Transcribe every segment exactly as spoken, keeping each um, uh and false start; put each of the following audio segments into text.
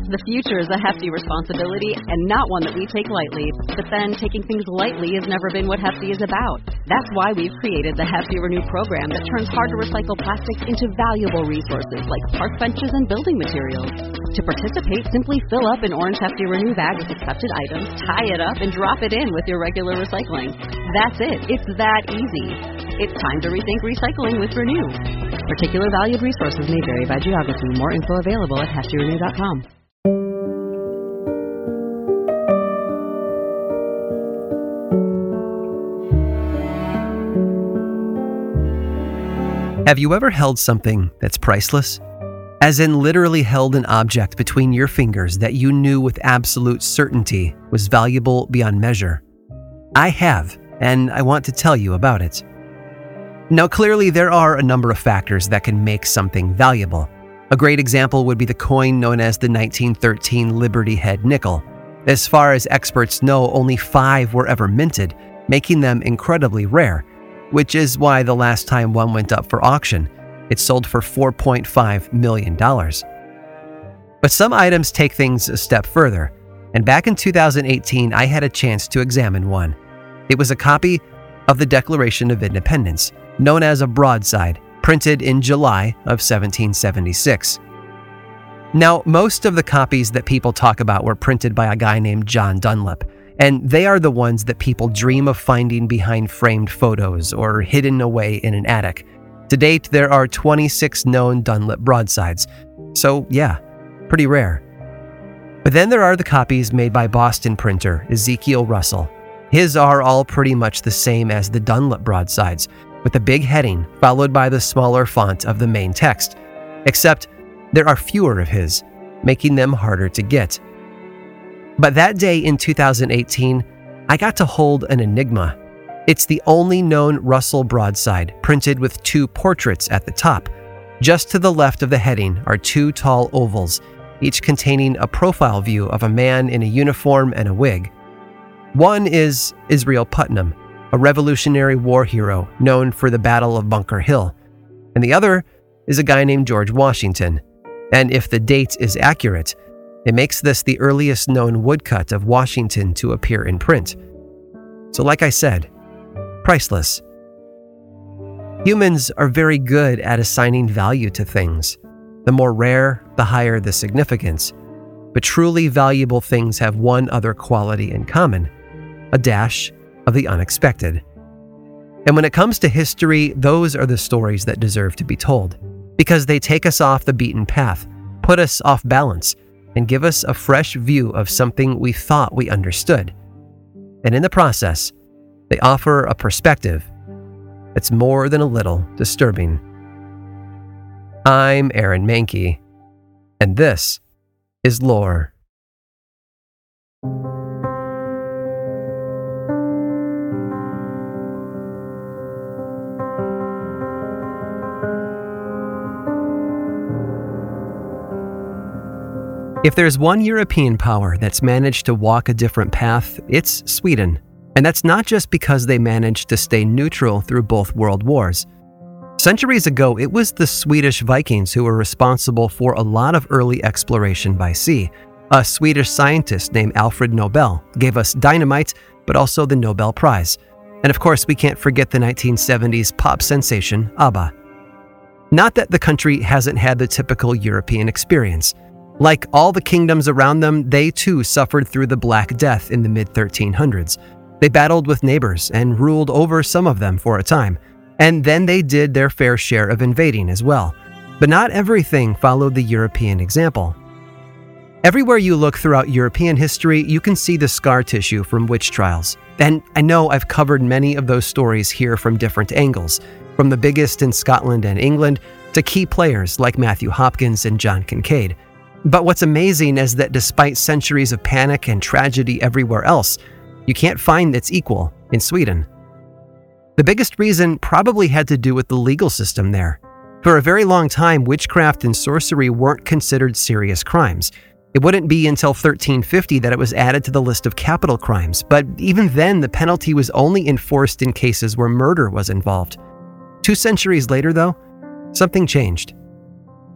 The future is a hefty responsibility and not one that we take lightly. But then, taking things lightly has never been what Hefty is about. That's why we've created the Hefty Renew program that turns hard-to-recycle plastics into valuable resources like park benches and building materials. To participate, simply fill up an orange Hefty Renew bag with accepted items, tie it up, and drop it in with your regular recycling. That's it. It's that easy. It's time to rethink recycling with Renew. Particular valued resources may vary by geography. More info available at hefty renew dot com. Have you ever held something that's priceless? As in literally held an object between your fingers that you knew with absolute certainty was valuable beyond measure? I have, and I want to tell you about it. Now, clearly there are a number of factors that can make something valuable. A great example would be the coin known as the nineteen thirteen Liberty Head nickel. As far as experts know, only five were ever minted, making them incredibly rare, which is why the last time one went up for auction, it sold for four point five million dollars. But some items take things a step further, and back in two thousand eighteen, I had a chance to examine one. It was a copy of the Declaration of Independence, known as a broadside, printed in July of seventeen seventy-six. Now, most of the copies that people talk about were printed by a guy named John Dunlap, and they are the ones that people dream of finding behind framed photos or hidden away in an attic. To date, there are twenty-six known Dunlap broadsides, so yeah, pretty rare. But then there are the copies made by Boston printer Ezekiel Russell. His are all pretty much the same as the Dunlap broadsides, with a big heading followed by the smaller font of the main text, except there are fewer of his, making them harder to get. But that day in two thousand eighteen, I got to hold an enigma. It's the only known Russell broadside printed with two portraits at the top. Just to the left of the heading are two tall ovals, each containing a profile view of a man in a uniform and a wig. One is Israel Putnam, a Revolutionary War hero known for the Battle of Bunker Hill, and the other is a guy named George Washington. And if the date is accurate, it makes this the earliest known woodcut of Washington to appear in print. So like I said, priceless. Humans are very good at assigning value to things. The more rare, the higher the significance. But truly valuable things have one other quality in common: a dash of the unexpected. And when it comes to history, those are the stories that deserve to be told, because they take us off the beaten path, put us off balance, and give us a fresh view of something we thought we understood. And in the process, they offer a perspective that's more than a little disturbing. I'm Aaron Mahnke, and this is Lore. If there's one European power that's managed to walk a different path, it's Sweden. And that's not just because they managed to stay neutral through both world wars. Centuries ago, it was the Swedish Vikings who were responsible for a lot of early exploration by sea. A Swedish scientist named Alfred Nobel gave us dynamite, but also the Nobel Prize. And of course, we can't forget the nineteen seventies pop sensation, ABBA. Not that the country hasn't had the typical European experience. Like all the kingdoms around them, they too suffered through the Black Death in the mid thirteen hundreds. They battled with neighbors and ruled over some of them for a time. And then they did their fair share of invading as well. But not everything followed the European example. Everywhere you look throughout European history, you can see the scar tissue from witch trials. And I know I've covered many of those stories here from different angles, from the biggest in Scotland and England to key players like Matthew Hopkins and John Kincaid. But what's amazing is that despite centuries of panic and tragedy everywhere else, you can't find its equal in Sweden. The biggest reason probably had to do with the legal system there. For a very long time, witchcraft and sorcery weren't considered serious crimes. It wouldn't be until thirteen fifty that it was added to the list of capital crimes, but even then the penalty was only enforced in cases where murder was involved. Two centuries later, though, something changed.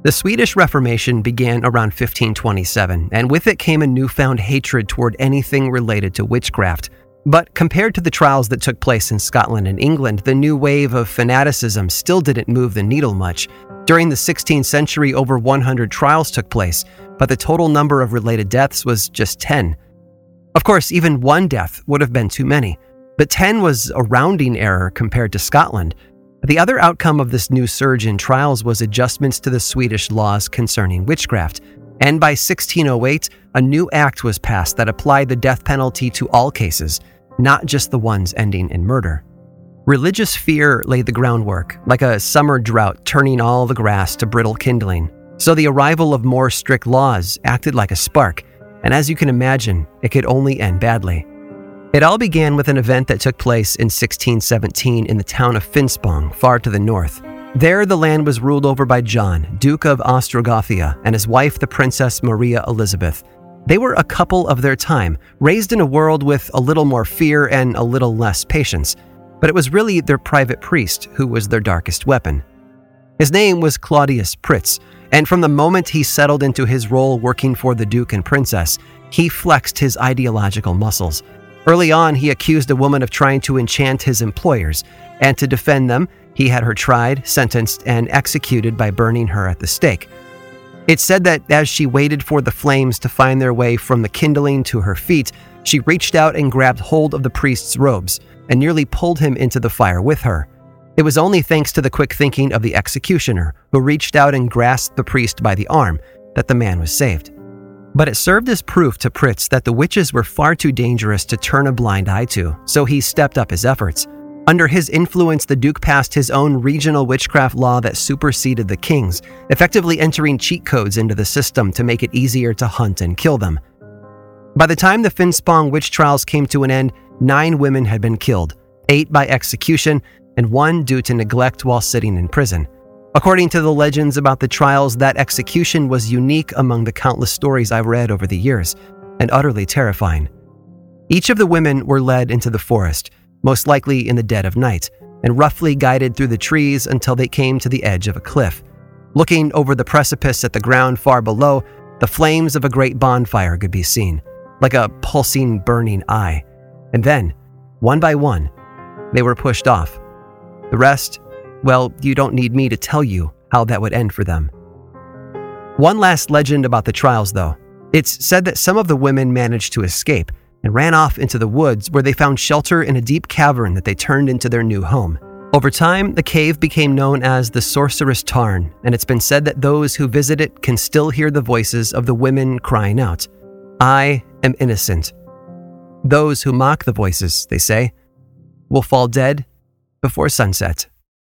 The Swedish Reformation began around fifteen twenty-seven, and with it came a newfound hatred toward anything related to witchcraft. But compared to the trials that took place in Scotland and England, the new wave of fanaticism still didn't move the needle much. During the sixteenth century, over one hundred trials took place, but the total number of related deaths was just ten. Of course, even one death would have been too many, but ten was a rounding error compared to Scotland. The other outcome of this new surge in trials was adjustments to the Swedish laws concerning witchcraft, and by sixteen oh eight, a new act was passed that applied the death penalty to all cases, not just the ones ending in murder. Religious fear laid the groundwork, like a summer drought turning all the grass to brittle kindling. So the arrival of more strict laws acted like a spark, and as you can imagine, it could only end badly. It all began with an event that took place in sixteen seventeen in the town of Finspång, far to the north. There, the land was ruled over by John, Duke of Ostrogothia, and his wife, the Princess Maria Elizabeth. They were a couple of their time, raised in a world with a little more fear and a little less patience. But it was really their private priest who was their darkest weapon. His name was Claudius Pritz, and from the moment he settled into his role working for the Duke and Princess, he flexed his ideological muscles. Early on, he accused a woman of trying to enchant his employers, and to defend them, he had her tried, sentenced, and executed by burning her at the stake. It's said that as she waited for the flames to find their way from the kindling to her feet, she reached out and grabbed hold of the priest's robes and nearly pulled him into the fire with her. It was only thanks to the quick thinking of the executioner, who reached out and grasped the priest by the arm, that the man was saved. But it served as proof to Pritz that the witches were far too dangerous to turn a blind eye to, so he stepped up his efforts. Under his influence, the Duke passed his own regional witchcraft law that superseded the king's, effectively entering cheat codes into the system to make it easier to hunt and kill them. By the time the Finspång witch trials came to an end, nine women had been killed, eight by execution, and one due to neglect while sitting in prison. According to the legends about the trials, that execution was unique among the countless stories I've read over the years, and utterly terrifying. Each of the women were led into the forest, most likely in the dead of night, and roughly guided through the trees until they came to the edge of a cliff. Looking over the precipice at the ground far below, the flames of a great bonfire could be seen, like a pulsing, burning eye. And then, one by one, they were pushed off. The rest, well, you don't need me to tell you how that would end for them. One last legend about the trials, though. It's said that some of the women managed to escape and ran off into the woods, where they found shelter in a deep cavern that they turned into their new home. Over time, the cave became known as the Sorceress Tarn, and it's been said that those who visit it can still hear the voices of the women crying out, "I am innocent." Those who mock the voices, they say, will fall dead before sunset.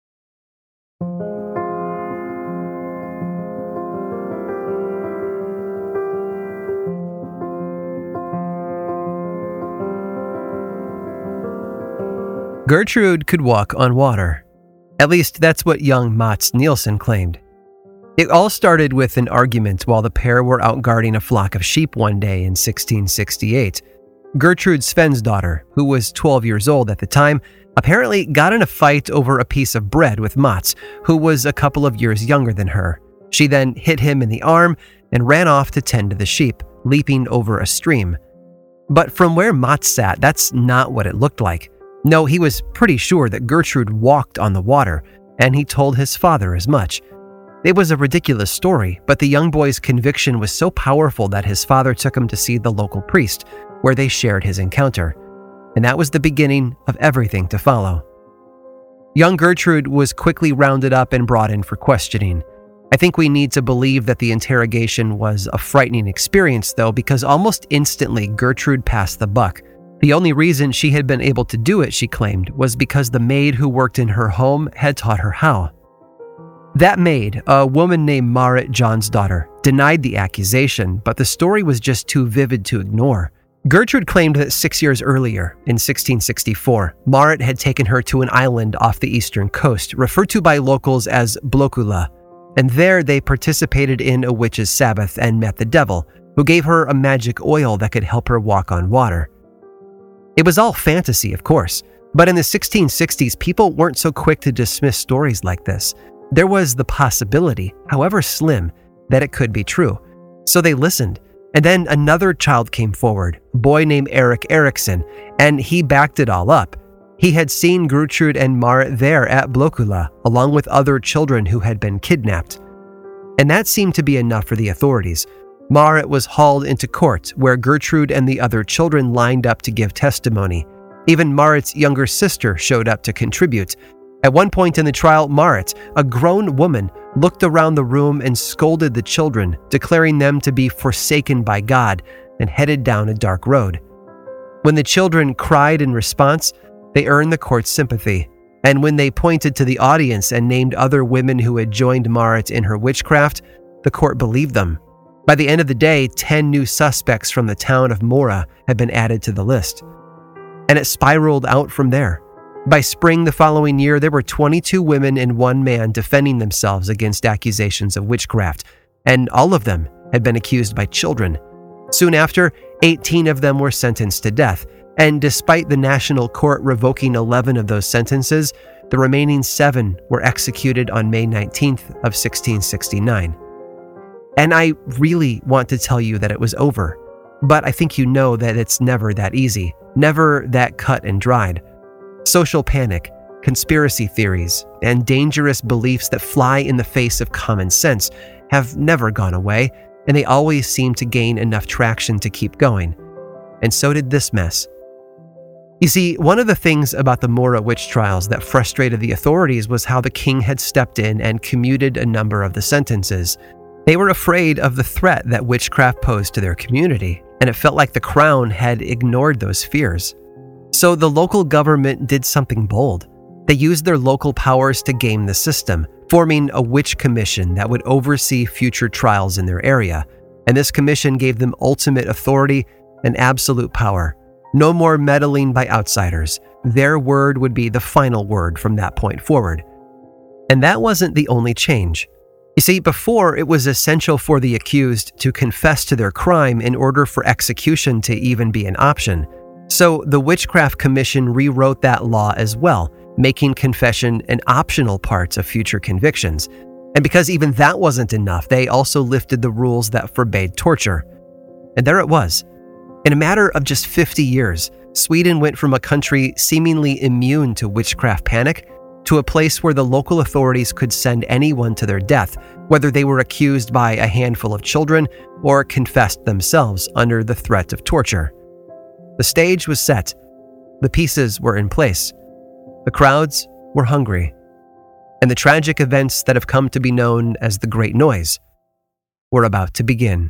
Gertrude could walk on water. At least that's what young Mats Nielsen claimed. It all started with an argument while the pair were out guarding a flock of sheep one day in sixteen sixty-eight. Gertrude Svensdotter, who was twelve years old at the time, apparently got in a fight over a piece of bread with Mats, who was a couple of years younger than her. She then hit him in the arm and ran off to tend to the sheep, leaping over a stream. But from where Mats sat, that's not what it looked like. No, he was pretty sure that Gertrude walked on the water, and he told his father as much. It was a ridiculous story, but the young boy's conviction was so powerful that his father took him to see the local priest, where they shared his encounter. And that was the beginning of everything to follow. Young Gertrude was quickly rounded up and brought in for questioning. I think we need to believe that the interrogation was a frightening experience, though, because almost instantly Gertrude passed the buck. The only reason she had been able to do it, she claimed, was because the maid who worked in her home had taught her how. That maid, a woman named Marit Jonsdottir, denied the accusation, but the story was just too vivid to ignore. Gertrude claimed that six years earlier, in sixteen sixty-four, Marit had taken her to an island off the eastern coast, referred to by locals as Blåkulla, and there they participated in a witch's sabbath and met the devil, who gave her a magic oil that could help her walk on water. It was all fantasy, of course, but in the sixteen sixties, people weren't so quick to dismiss stories like this. There was the possibility, however slim, that it could be true. So they listened. And then another child came forward, a boy named Eric Erickson, and he backed it all up. He had seen Gertrude and Marit there at Blåkulla, along with other children who had been kidnapped. And that seemed to be enough for the authorities. Marit was hauled into court, where Gertrude and the other children lined up to give testimony. Even Marit's younger sister showed up to contribute. At one point in the trial, Marit, a grown woman, looked around the room and scolded the children, declaring them to be forsaken by God, and headed down a dark road. When the children cried in response, they earned the court's sympathy. And when they pointed to the audience and named other women who had joined Marit in her witchcraft, the court believed them. By the end of the day, ten new suspects from the town of Mora had been added to the list. And it spiraled out from there. By spring the following year, there were twenty-two women and one man defending themselves against accusations of witchcraft, and all of them had been accused by children. Soon after, eighteen of them were sentenced to death, and despite the national court revoking eleven of those sentences, the remaining seven were executed on May nineteenth of sixteen sixty-nine. And I really want to tell you that it was over, but I think you know that it's never that easy, never that cut and dried. Social panic, conspiracy theories, and dangerous beliefs that fly in the face of common sense have never gone away, and they always seem to gain enough traction to keep going. And so did this mess. You see, one of the things about the Mora witch trials that frustrated the authorities was how the king had stepped in and commuted a number of the sentences. They were afraid of the threat that witchcraft posed to their community, and it felt like the crown had ignored those fears. So the local government did something bold. They used their local powers to game the system, forming a witch commission that would oversee future trials in their area. And this commission gave them ultimate authority and absolute power. No more meddling by outsiders. Their word would be the final word from that point forward. And that wasn't the only change. You see, before, it was essential for the accused to confess to their crime in order for execution to even be an option. So the Witchcraft Commission rewrote that law as well, making confession an optional part of future convictions. And because even that wasn't enough, they also lifted the rules that forbade torture. And there it was. In a matter of just fifty years, Sweden went from a country seemingly immune to witchcraft panic to a place where the local authorities could send anyone to their death, whether they were accused by a handful of children or confessed themselves under the threat of torture. The stage was set. The pieces were in place. The crowds were hungry. And the tragic events that have come to be known as the Great Noise were about to begin.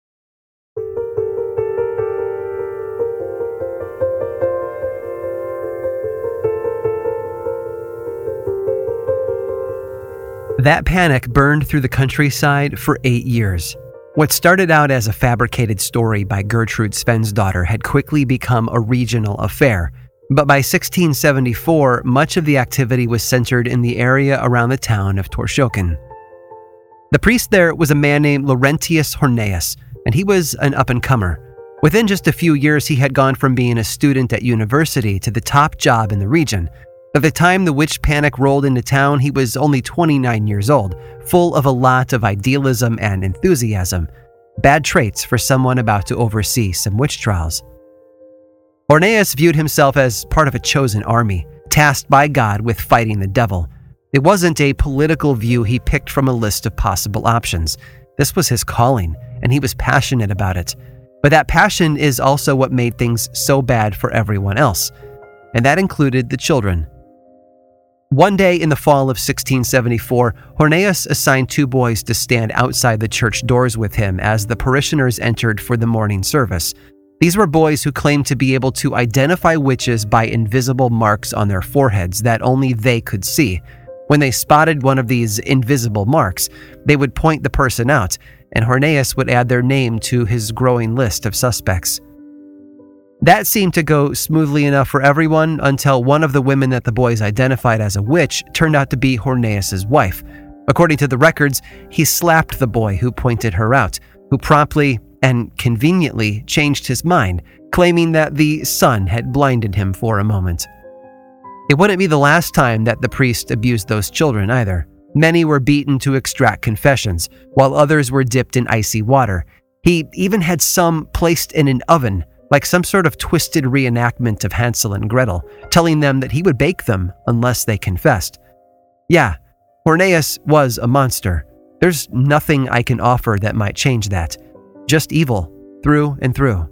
That panic burned through the countryside for eight years. What started out as a fabricated story by Gertrude Svensdotter had quickly become a regional affair, but by sixteen seventy-four, much of the activity was centered in the area around the town of Torshoken. The priest there was a man named Laurentius Horneus, and he was an up-and-comer. Within just a few years, he had gone from being a student at university to the top job in the region. At the time the witch panic rolled into town, he was only twenty-nine years old, full of a lot of idealism and enthusiasm. Bad traits for someone about to oversee some witch trials. Horneus viewed himself as part of a chosen army, tasked by God with fighting the devil. It wasn't a political view he picked from a list of possible options. This was his calling, and he was passionate about it. But that passion is also what made things so bad for everyone else, and that included the children. One day in the fall of sixteen seventy-four, Horneus assigned two boys to stand outside the church doors with him as the parishioners entered for the morning service. These were boys who claimed to be able to identify witches by invisible marks on their foreheads that only they could see. When they spotted one of these invisible marks, they would point the person out, and Horneus would add their name to his growing list of suspects. That seemed to go smoothly enough for everyone until one of the women that the boys identified as a witch turned out to be Horneus's wife. According to the records, he slapped the boy who pointed her out, who promptly and conveniently changed his mind, claiming that the sun had blinded him for a moment. It wouldn't be the last time that the priest abused those children either. Many were beaten to extract confessions, while others were dipped in icy water. He even had some placed in an oven, like some sort of twisted reenactment of Hansel and Gretel, telling them that he would bake them unless they confessed. Yeah, Horneus was a monster. There's nothing I can offer that might change that. Just evil, through and through.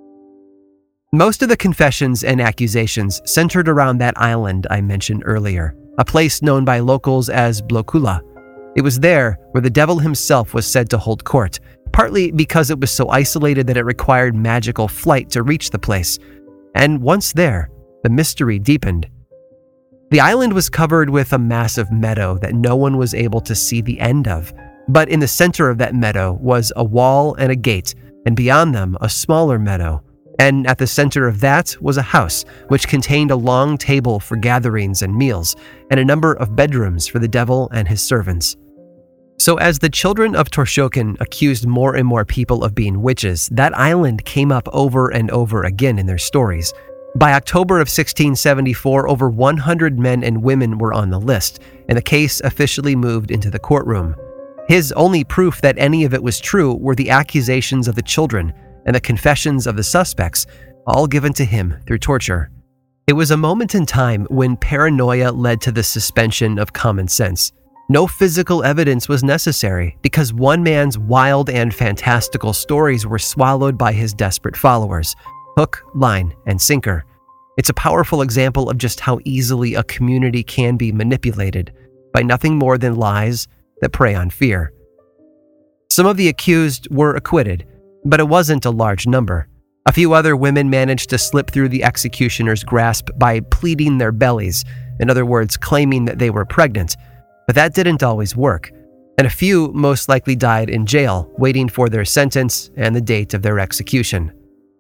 Most of the confessions and accusations centered around that island I mentioned earlier, a place known by locals as Blokulla. It was there where the devil himself was said to hold court, partly because it was so isolated that it required magical flight to reach the place. And once there, the mystery deepened. The island was covered with a massive meadow that no one was able to see the end of. But in the center of that meadow was a wall and a gate, and beyond them a smaller meadow. And at the center of that was a house, which contained a long table for gatherings and meals, and a number of bedrooms for the devil and his servants. So as the children of Torshokin accused more and more people of being witches, that island came up over and over again in their stories. By October of sixteen seventy-four, over one hundred men and women were on the list, and the case officially moved into the courtroom. His only proof that any of it was true were the accusations of the children and the confessions of the suspects, all given to him through torture. It was a moment in time when paranoia led to the suspension of common sense. No physical evidence was necessary because one man's wild and fantastical stories were swallowed by his desperate followers, hook, line, and sinker. It's a powerful example of just how easily a community can be manipulated by nothing more than lies that prey on fear. Some of the accused were acquitted, but it wasn't a large number. A few other women managed to slip through the executioner's grasp by pleating their bellies, in other words, claiming that they were pregnant. But that didn't always work, and a few most likely died in jail, waiting for their sentence and the date of their execution.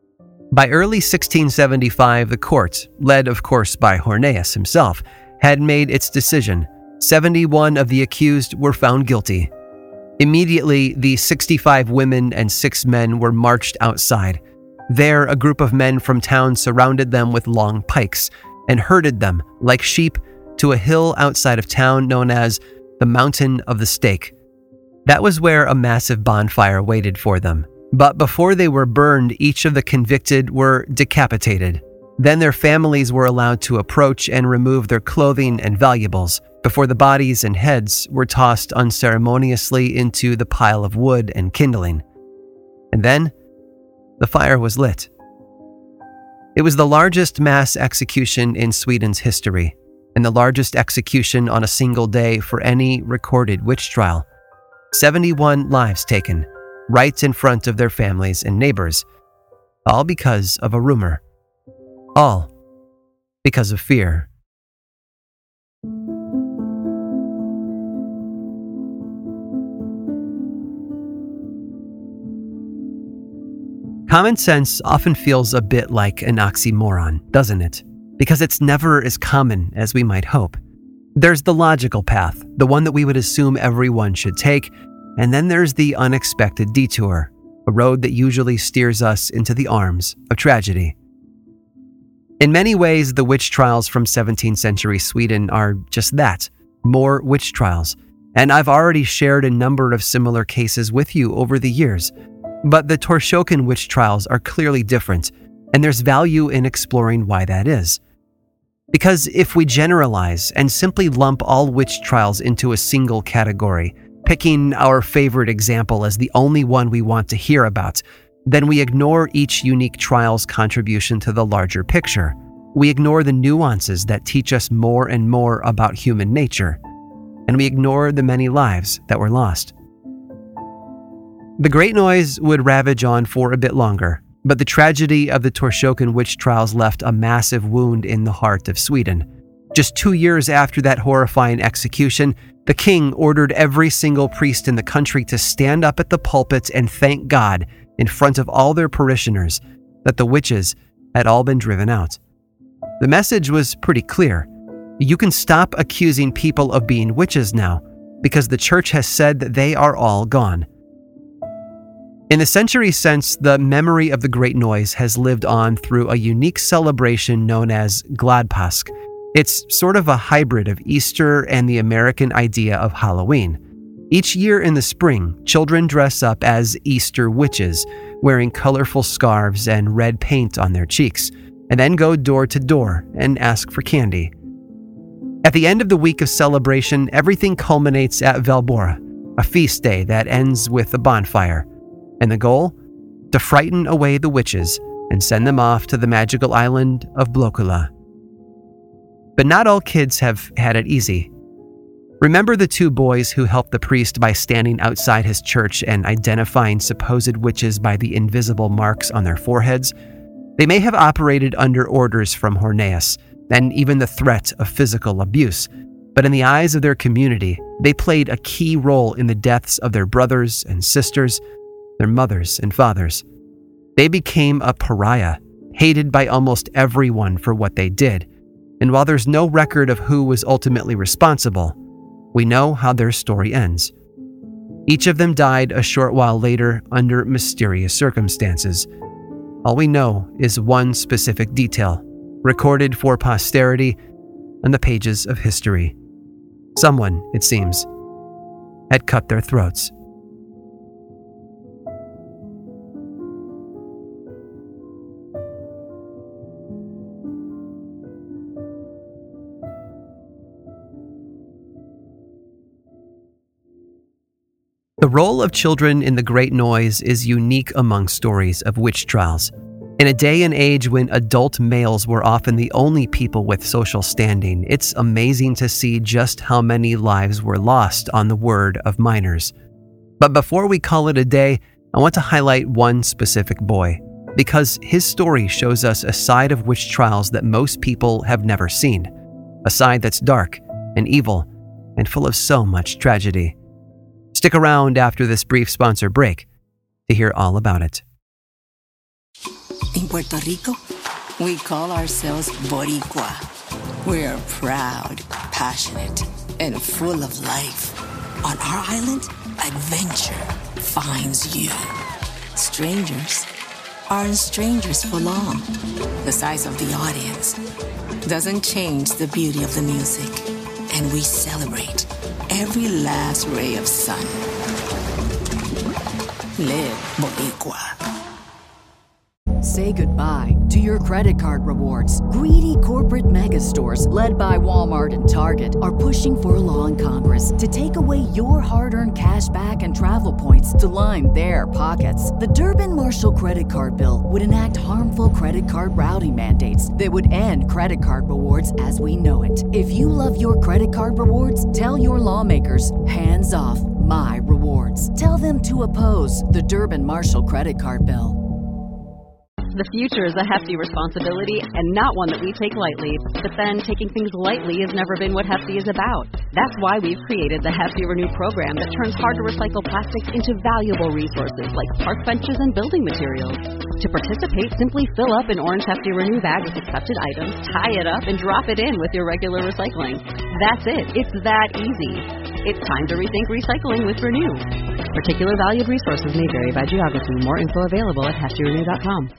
By early sixteen seventy-five, the court, led of course by Horneus himself, had made its decision. seventy-one of the accused were found guilty. Immediately, the sixty-five women and six men were marched outside. There, a group of men from town surrounded them with long pikes and herded them, like sheep, to a hill outside of town known as the Mountain of the Stake. That was where a massive bonfire waited for them. But before they were burned, each of the convicted were decapitated. Then their families were allowed to approach and remove their clothing and valuables, before the bodies and heads were tossed unceremoniously into the pile of wood and kindling. And then, the fire was lit. It was the largest mass execution in Sweden's history, and the largest execution on a single day for any recorded witch trial. seventy-one lives taken, right in front of their families and neighbors, all because of a rumor. All because of fear. Common sense often feels a bit like an oxymoron, doesn't it? Because it's never as common as we might hope. There's the logical path, the one that we would assume everyone should take, and then there's the unexpected detour, a road that usually steers us into the arms of tragedy. In many ways, the witch trials from seventeenth century Sweden are just that, more witch trials, and I've already shared a number of similar cases with you over the years. But the Torshokin witch trials are clearly different, and there's value in exploring why that is. Because if we generalize and simply lump all witch trials into a single category, picking our favorite example as the only one we want to hear about, then we ignore each unique trial's contribution to the larger picture. We ignore the nuances that teach us more and more about human nature, and we ignore the many lives that were lost. The Great Noise would ravage on for a bit longer, but the tragedy of the Torshokin witch trials left a massive wound in the heart of Sweden. Just two years after that horrifying execution, the king ordered every single priest in the country to stand up at the pulpit and thank God in front of all their parishioners that the witches had all been driven out. The message was pretty clear. You can stop accusing people of being witches now, because the church has said that they are all gone. In the century since, the memory of the Great Noise has lived on through a unique celebration known as Gladpåsk, It's sort of a hybrid of Easter and the American idea of Halloween. Each year in the spring, children dress up as Easter witches, wearing colorful scarves and red paint on their cheeks, and then go door to door and ask for candy. At the end of the week of celebration, everything culminates at Velbora, a feast day that ends with a bonfire. And the goal? To frighten away the witches and send them off to the magical island of Blokula. But not all kids have had it easy. Remember the two boys who helped the priest by standing outside his church and identifying supposed witches by the invisible marks on their foreheads? They may have operated under orders from Horneus, and even the threat of physical abuse, but in the eyes of their community, they played a key role in the deaths of their brothers and sisters, their mothers and fathers. They became a pariah, hated by almost everyone for what they did, and while there's no record of who was ultimately responsible, we know how their story ends. Each of them died a short while later under mysterious circumstances. All we know is one specific detail, recorded for posterity on the pages of history. Someone, it seems, had cut their throats. The role of children in the Great Noise is unique among stories of witch trials. In a day and age when adult males were often the only people with social standing, it's amazing to see just how many lives were lost on the word of minors. But before we call it a day, I want to highlight one specific boy, because his story shows us a side of witch trials that most people have never seen, a side that's dark and evil and full of so much tragedy. Stick around after this brief sponsor break to hear all about it. In Puerto Rico, we call ourselves Boricua. We're proud, passionate, and full of life. On our island, adventure finds you. Strangers aren't strangers for long. The size of the audience doesn't change the beauty of the music, and we celebrate every last ray of sun. Live Boricua. Say goodbye to your credit card rewards. Greedy corporate mega stores, led by Walmart and Target, are pushing for a law in Congress to take away your hard-earned cash back and travel points to line their pockets. The Durbin-Marshall credit card bill would enact harmful credit card routing mandates that would end credit card rewards as we know it. If you love your credit card rewards, tell your lawmakers, hands off my rewards. Tell them to oppose the Durbin-Marshall credit card bill. The future is a hefty responsibility and not one that we take lightly. But then, taking things lightly has never been what Hefty is about. That's why we've created the Hefty Renew program that turns hard-to-recycle plastics into valuable resources like park benches and building materials. To participate, simply fill up an orange Hefty Renew bag with accepted items, tie it up, and drop it in with your regular recycling. That's it. It's that easy. It's time to rethink recycling with Renew. Particular valued resources may vary by geography. More info available at hefty renew dot com.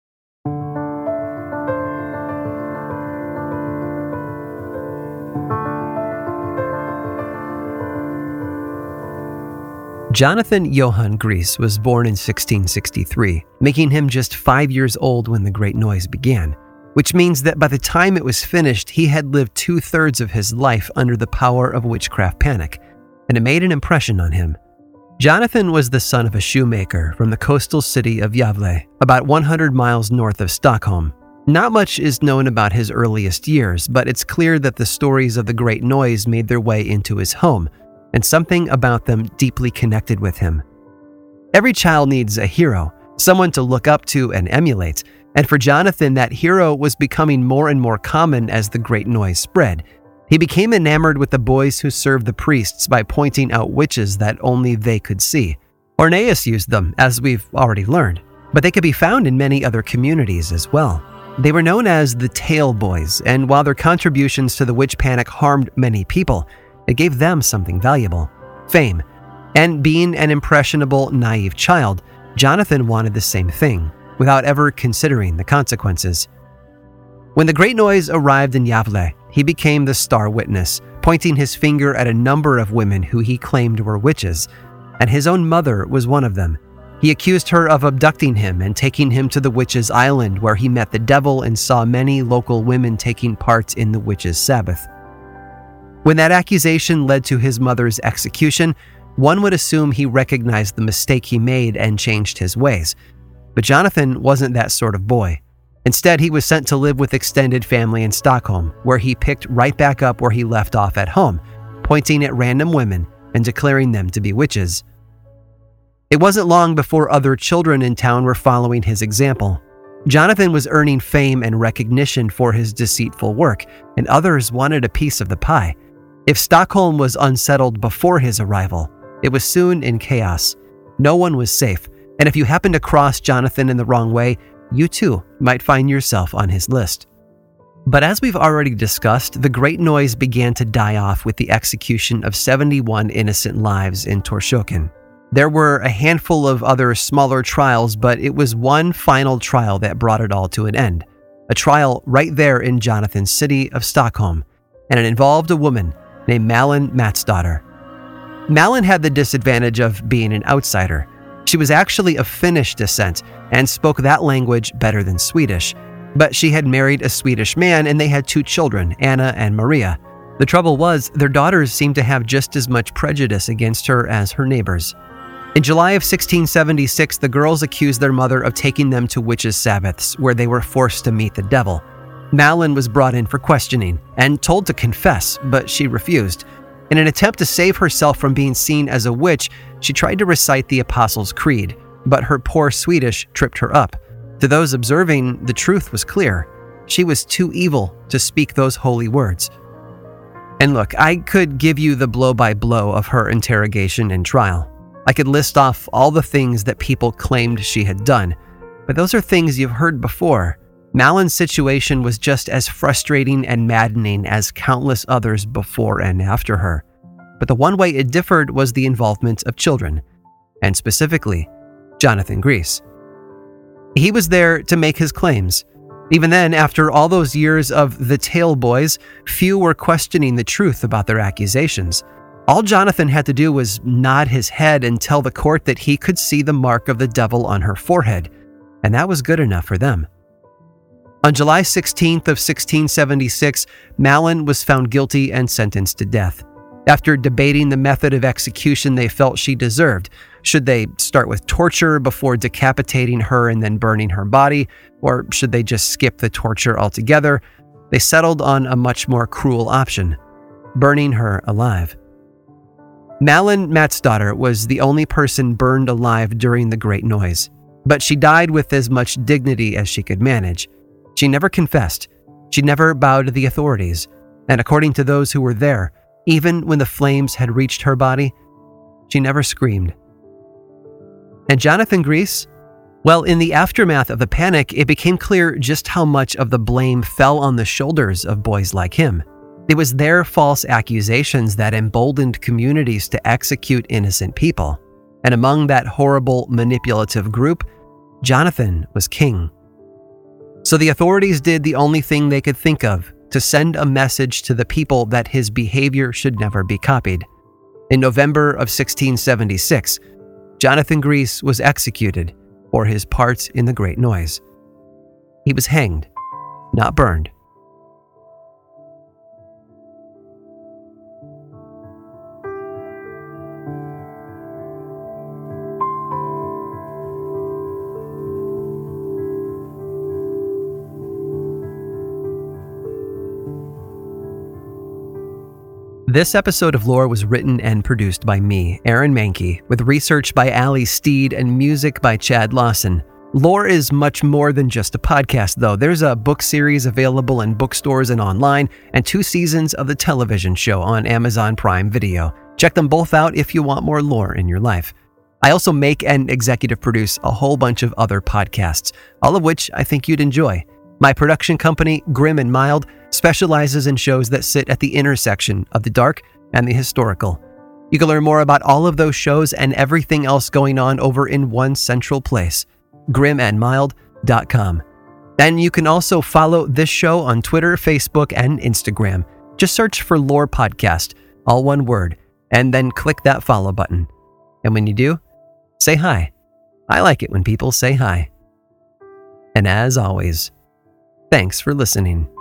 Jonathan Johann Gries was born in sixteen sixty-three, making him just five years old when the Great Noise began, which means that by the time it was finished, he had lived two-thirds of his life under the power of witchcraft panic, and it made an impression on him. Jonathan was the son of a shoemaker from the coastal city of Gävle, about one hundred miles north of Stockholm. Not much is known about his earliest years, but it's clear that the stories of the Great Noise made their way into his home, and something about them deeply connected with him. Every child needs a hero, someone to look up to and emulate, and for Jonathan, that hero was becoming more and more common as the Great Noise spread. He became enamored with the boys who served the priests by pointing out witches that only they could see. Horneus used them, as we've already learned, but they could be found in many other communities as well. They were known as the Tail Boys, and while their contributions to the witch panic harmed many people, it gave them something valuable: fame. And being an impressionable, naive child, Jonathan wanted the same thing, without ever considering the consequences. When the Great Noise arrived in Yavle, he became the star witness, pointing his finger at a number of women who he claimed were witches, and his own mother was one of them. He accused her of abducting him and taking him to the witches' island, where he met the devil and saw many local women taking part in the witches' Sabbath. When that accusation led to his mother's execution, one would assume he recognized the mistake he made and changed his ways. But Jonathan wasn't that sort of boy. Instead, he was sent to live with extended family in Stockholm, where he picked right back up where he left off at home, pointing at random women and declaring them to be witches. It wasn't long before other children in town were following his example. Jonathan was earning fame and recognition for his deceitful work, and others wanted a piece of the pie. If Stockholm was unsettled before his arrival, it was soon in chaos. No one was safe, and if you happened to cross Jonathan in the wrong way, you too might find yourself on his list. But as we've already discussed, the Great Noise began to die off with the execution of seventy-one innocent lives in Torshoken. There were a handful of other smaller trials, but it was one final trial that brought it all to an end. A trial right there in Jonathan's city of Stockholm, and it involved a woman named Malin Matsdotter. Malin had the disadvantage of being an outsider. She was actually of Finnish descent and spoke that language better than Swedish, but she had married a Swedish man and they had two children, Anna and Maria. The trouble was, their daughters seemed to have just as much prejudice against her as her neighbors. In July of sixteen seventy-six, the girls accused their mother of taking them to witches' Sabbaths, where they were forced to meet the devil. Malin was brought in for questioning and told to confess, but she refused. In an attempt to save herself from being seen as a witch, she tried to recite the Apostles' Creed, but her poor Swedish tripped her up. To those observing, the truth was clear. She was too evil to speak those holy words. And look, I could give you the blow-by-blow of her interrogation and trial. I could list off all the things that people claimed she had done, but those are things you've heard before. Malin's situation was just as frustrating and maddening as countless others before and after her. But the one way it differed was the involvement of children, and specifically, Jonathan Gries. He was there to make his claims. Even then, after all those years of the Tale Boys, few were questioning the truth about their accusations. All Jonathan had to do was nod his head and tell the court that he could see the mark of the devil on her forehead, and that was good enough for them. On July sixteenth of sixteen seventy-six, Malin was found guilty and sentenced to death. After debating the method of execution they felt she deserved, should they start with torture before decapitating her and then burning her body, or should they just skip the torture altogether, they settled on a much more cruel option, burning her alive. Malin Matsdotter was the only person burned alive during the Great Noise, but she died with as much dignity as she could manage. She never confessed, she never bowed to the authorities, and according to those who were there, even when the flames had reached her body, she never screamed. And Jonathan Gries? Well, in the aftermath of the panic, it became clear just how much of the blame fell on the shoulders of boys like him. It was their false accusations that emboldened communities to execute innocent people. And among that horrible, manipulative group, Jonathan was king. So the authorities did the only thing they could think of to send a message to the people that his behavior should never be copied. In November of sixteen seventy-six, Jonathan Gries was executed for his part in the Great Noise. He was hanged, not burned. This episode of Lore was written and produced by me, Aaron Mahnke, with research by Ali Steed and music by Chad Lawson. Lore is much more than just a podcast, though. There's a book series available in bookstores and online, and two seasons of the television show on Amazon Prime Video. Check them both out if you want more lore in your life. I also make and executive produce a whole bunch of other podcasts, all of which I think you'd enjoy. My production company, Grim and Mild, specializes in shows that sit at the intersection of the dark and the historical. You can learn more about all of those shows and everything else going on over in one central place, grim and mild dot com. And you can also follow this show on Twitter, Facebook, and Instagram. Just search for Lore Podcast, all one word, and then click that follow button. And when you do, say hi. I like it when people say hi. And as always, thanks for listening.